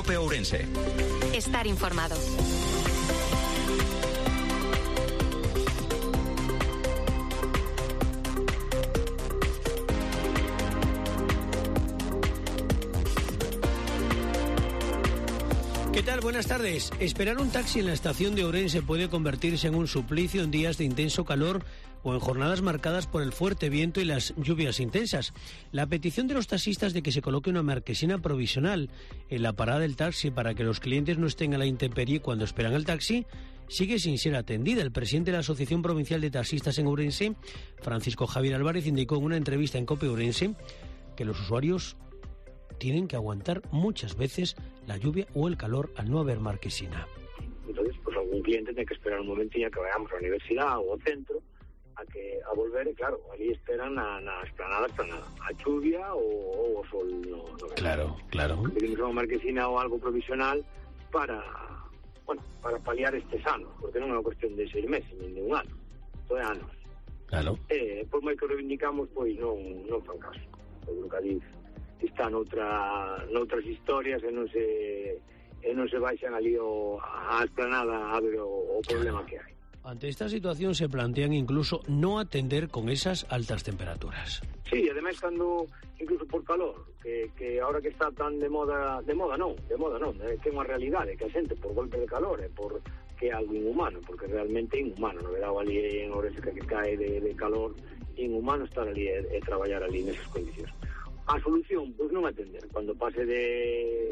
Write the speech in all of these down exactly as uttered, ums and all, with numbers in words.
COPE Ourense. Estar informado. ¿Qué tal? Buenas tardes. Esperar un taxi en la estación de Ourense puede convertirse en un suplicio en días de intenso calor o en jornadas marcadas por el fuerte viento y las lluvias intensas. La petición de los taxistas de que se coloque una marquesina provisional en la parada del taxi para que los clientes no estén a la intemperie cuando esperan el taxi sigue sin ser atendida. El presidente de la Asociación Provincial de Taxistas en Ourense, Francisco Javier Álvarez, indicó en una entrevista en COPE Ourense que los usuarios tienen que aguantar muchas veces la lluvia o el calor al no haber marquesina. Entonces, pues algún cliente tiene que esperar un momentinho que vayamos a la universidad ou ao centro a que a volver, e claro, ali esperan na, na esplanada, esplanada, a chuvia ou, ou o sol no, no Claro, claro. Pedimos unha marquesina ou algo provisional para, bueno, para paliar estes anos, porque non é unha cuestión de seis meses, nin de un ano, todo é anos. Claro. Eh, por moi que reivindicamos, pois non, non fan caso. Seguro que ali está noutra, noutras historias e non se e non se baixan ali o, a esplanada a ver o, o problema que hai. Ante esta situación se plantean incluso no atender con esas altas temperaturas. Sí, ademais cando, incluso por calor, que, que ahora que está tan de moda, de moda non, de moda non, é que é unha realidade, que a xente por golpe de calor é por que é algo inhumano, porque realmente é inhumano, no verao ali en Ourense que cae de, de calor, inhumano estar ali e, e traballar ali nesas condicións. A solución, pois non atender. Cando pase de,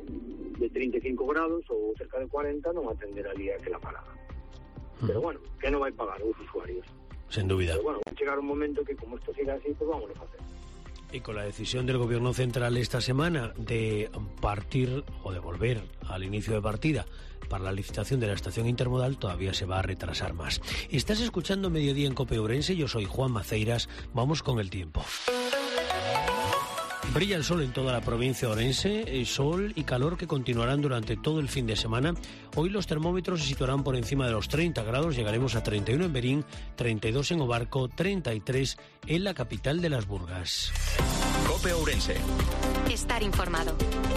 de treinta e cinco grados ou cerca de cuarenta, non atender ali aquela parada. Pero bueno, que non vai pagar os usuarios. Sin dúbida. Pero bueno, vai chegar un momento que como isto siga así, pues vamos a facer. Y con la decisión del Gobierno Central esta semana de partir o de volver al inicio de partida para la licitación de la estación intermodal, todavía se va a retrasar más. Estás escuchando Mediodía en COPE Ourense, yo soy Juan Maceiras, vamos con el tiempo. Brilla el sol en toda la provincia de Ourense, sol y calor que continuarán durante todo el fin de semana. Hoy los termómetros se situarán por encima de los treinta grados, llegaremos a treinta y uno en Berín, treinta y dos en Obarco, treinta y tres en la capital de las Burgas. COPE Ourense. Estar informado.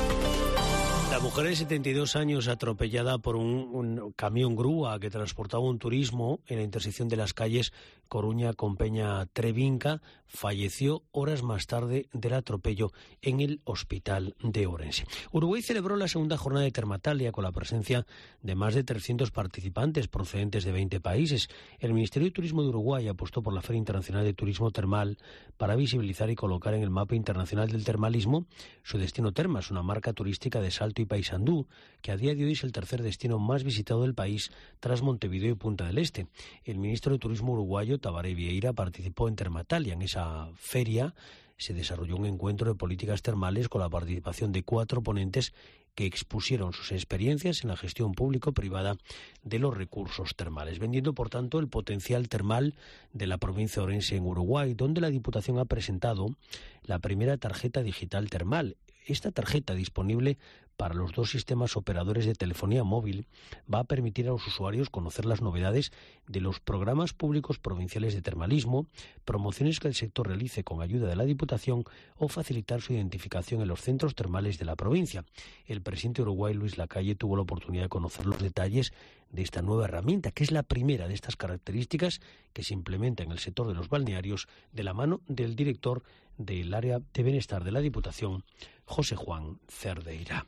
La mujer de setenta y dos años atropellada por un, un camión grúa que transportaba un turismo en la intersección de las calles Coruña con Peña Trevinca falleció horas más tarde del atropello en el hospital de Ourense. Uruguay celebró la segunda jornada de Termatalia con la presencia de más de trescientos participantes procedentes de veinte países. El Ministerio de Turismo de Uruguay apostó por la Feria Internacional de Turismo Termal para visibilizar y colocar en el mapa internacional del termalismo su destino Termas, una marca turística de Salto y Paysandú, que a día de hoy es el tercer destino más visitado del país tras Montevideo y Punta del Este. El ministro de Turismo uruguayo, Tabaré Vieira, participó en Termatalia. En esa feria se desarrolló un encuentro de políticas termales con la participación de cuatro ponentes que expusieron sus experiencias en la gestión público-privada de los recursos termales, vendiendo, por tanto, el potencial termal de la provincia de Ourense en Uruguay, donde la Diputación ha presentado la primera tarjeta digital termal. Esta tarjeta, disponible para los dos sistemas operadores de telefonía móvil, va a permitir a los usuarios conocer las novedades de los programas públicos provinciales de termalismo, promociones que el sector realice con ayuda de la Diputación o facilitar su identificación en los centros termales de la provincia. El presidente de Uruguay, Luis Lacalle, tuvo la oportunidad de conocer los detalles de esta nueva herramienta, que es la primera de estas características que se implementa en el sector de los balnearios de la mano del director del área de bienestar de la Diputación, José Juan Cerdeira.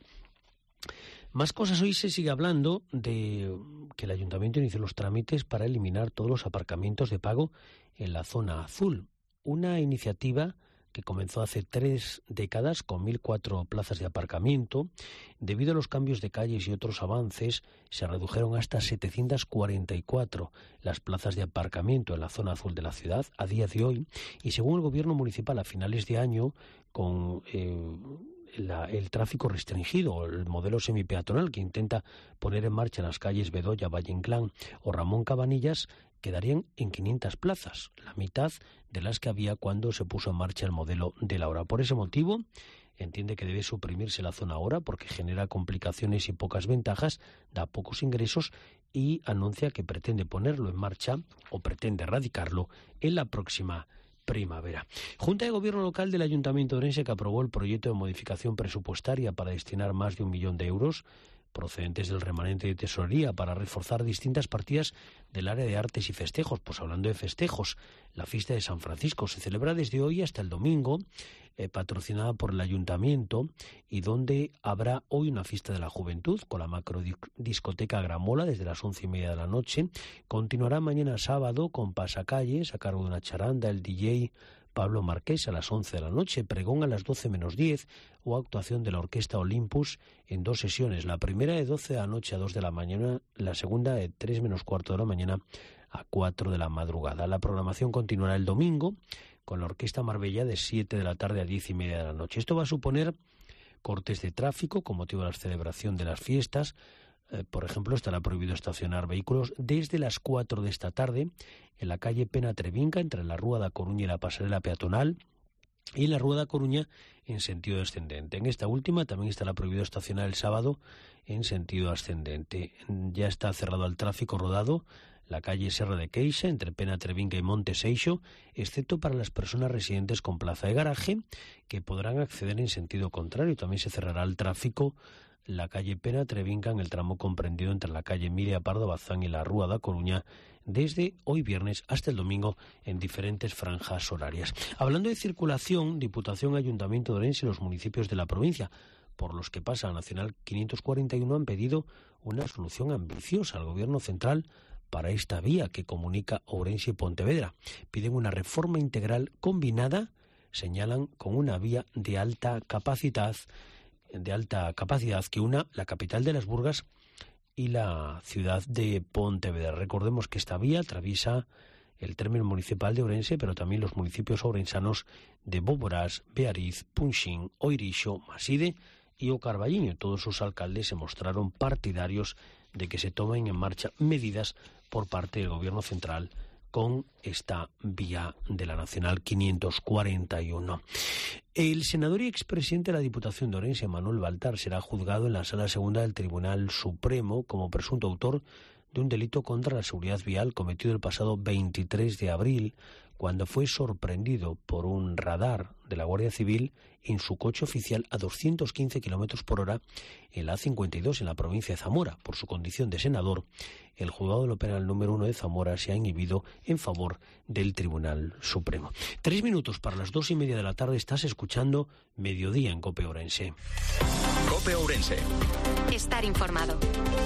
Más cosas. Hoy se sigue hablando de que el Ayuntamiento inició los trámites para eliminar todos los aparcamientos de pago en la zona azul. Una iniciativa que comenzó hace tres décadas con mil cuatro plazas de aparcamiento. Debido a los cambios de calles y otros avances, se redujeron hasta setecientas cuarenta y cuatro las plazas de aparcamiento en la zona azul de la ciudad a día de hoy. Y según el Gobierno municipal, a finales de año, con eh, la, el tráfico restringido, el modelo semipeatonal que intenta poner en marcha las calles Bedoya, Valle Inclán o Ramón Cabanillas, quedarían en quinientas plazas, la mitad de las que había cuando se puso en marcha el modelo de la hora. Por ese motivo, entiende que debe suprimirse la zona hora porque genera complicaciones y pocas ventajas, da pocos ingresos y anuncia que pretende ponerlo en marcha o pretende erradicarlo en la próxima primavera. Junta de Gobierno Local del Ayuntamiento de Orense, que aprobó el proyecto de modificación presupuestaria para destinar más de un millón de euros procedentes del remanente de tesorería para reforzar distintas partidas del área de artes y festejos. Pues hablando de festejos, la fiesta de San Francisco se celebra desde hoy hasta el domingo, eh, patrocinada por el Ayuntamiento, y donde habrá hoy una fiesta de la juventud con la macrodiscoteca Gramola desde las once y media de la noche. Continuará mañana sábado con pasacalles a cargo de una charanda, el D J Pablo Marqués a las once de la noche, pregón a las doce menos diez o actuación de la Orquesta Olympus en dos sesiones. La primera de doce de la noche a dos de la mañana, la segunda de tres menos cuarto de la mañana a cuatro de la madrugada. La programación continuará el domingo con la Orquesta Marbella de siete de la tarde a diez y media de la noche. Esto va a suponer cortes de tráfico con motivo de la celebración de las fiestas. Eh, por ejemplo, estará prohibido estacionar vehículos desde las cuatro de esta tarde en la calle Pena Trevinca, entre la Rúa da Coruña y la pasarela peatonal, y en la Rúa da Coruña en sentido descendente. En esta última también estará prohibido estacionar el sábado en sentido ascendente. Ya está cerrado al tráfico rodado la calle Serra de Queixa, entre Pena Trevinca y Monte Seixo, excepto para las personas residentes con plaza de garaje, que podrán acceder en sentido contrario. También se cerrará el tráfico la calle Pena Trevinca en el tramo comprendido entre la calle Emilia Pardo Bazán y la Rúa da Coruña desde hoy viernes hasta el domingo en diferentes franjas horarias. Hablando de circulación, Diputación, Ayuntamiento de Orense y los municipios de la provincia por los que pasa la Nacional quinientos cuarenta y uno han pedido una solución ambiciosa al Gobierno central para esta vía que comunica Ourense y Pontevedra. Piden una reforma integral combinada, señalan, con una vía de alta capacidad de alta capacidad que una la capital de las Burgas y la ciudad de Pontevedra. Recordemos que esta vía atraviesa el término municipal de Ourense, pero también los municipios ourensanos de Boborás, Beariz, Punxín, Oirixo, Maside y O Carballiño. Todos sus alcaldes se mostraron partidarios de que se tomen en marcha medidas por parte del Gobierno central con esta vía de la Nacional quinientos cuarenta y uno. El senador y expresidente de la Diputación de Orense, Manuel Baltar, será juzgado en la Sala Segunda del Tribunal Supremo como presunto autor de un delito contra la seguridad vial cometido el pasado veintitrés de abril, cuando fue sorprendido por un radar de la Guardia Civil en su coche oficial a doscientos quince kilómetros por hora en la A cincuenta y dos en la provincia de Zamora. Por su condición de senador, el juzgado de lo penal número uno de Zamora se ha inhibido en favor del Tribunal Supremo. Tres minutos para las dos y media de la tarde. Estás escuchando Mediodía en COPE Ourense. COPE Ourense. Estar informado.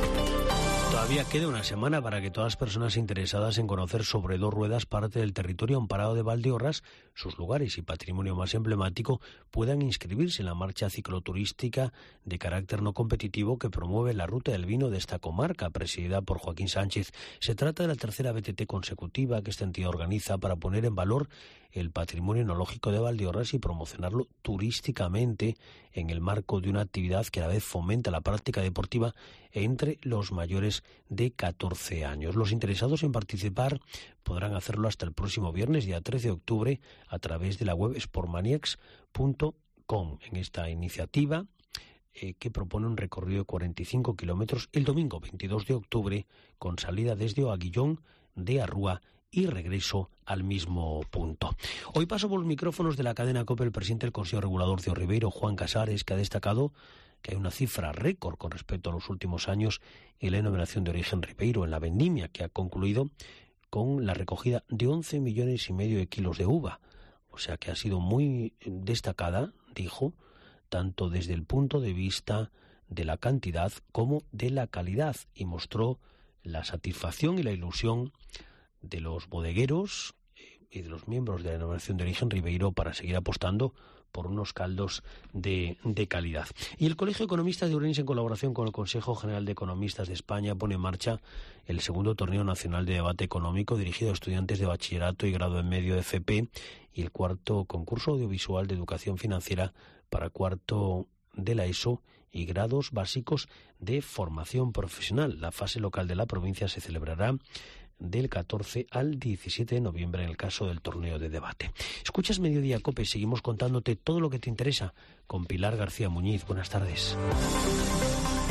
Todavía queda una semana para que todas las personas interesadas en conocer sobre dos ruedas parte del territorio amparado de Valdeorras, sus lugares y patrimonio más emblemático, puedan inscribirse en la marcha cicloturística de carácter no competitivo que promueve la Ruta del Vino de esta comarca, presidida por Joaquín Sánchez. Se trata de la tercera B T T consecutiva que esta entidad organiza para poner en valor el patrimonio enológico de Valdeorras y promocionarlo turísticamente en el marco de una actividad que a la vez fomenta la práctica deportiva entre los mayores de catorce años. Los interesados en participar podrán hacerlo hasta el próximo viernes, día trece de octubre, a través de la web sportmaniacs punto com. En esta iniciativa, eh, que propone un recorrido de cuarenta y cinco kilómetros el domingo veintidós de octubre, con salida desde Oaguillón de Arrúa y regreso al mismo punto. Hoy paso por los micrófonos de la cadena COPE el presidente del Consejo Regulador de O Ribeiro, Juan Casares, que ha destacado que hay una cifra récord con respecto a los últimos años en la denominación de origen Ribeiro, en la vendimia, que ha concluido con la recogida de once millones y medio de kilos de uva. O sea que ha sido muy destacada, dijo, tanto desde el punto de vista de la cantidad como de la calidad, y mostró la satisfacción y la ilusión de los bodegueros y de los miembros de la denominación de origen Ribeiro para seguir apostando por unos caldos de, de calidad. Y el Colegio de Economistas de Ourense, en colaboración con el Consejo General de Economistas de España, pone en marcha el segundo torneo nacional de debate económico dirigido a estudiantes de bachillerato y grado en medio de F P, y el cuarto concurso audiovisual de educación financiera para cuarto de la ESO y grados básicos de formación profesional. La fase local de la provincia se celebrará del catorce al diecisiete de noviembre en el caso del torneo de debate. Escuchas Mediodía COPE, seguimos contándote todo lo que te interesa con Pilar García Muñiz. Buenas tardes.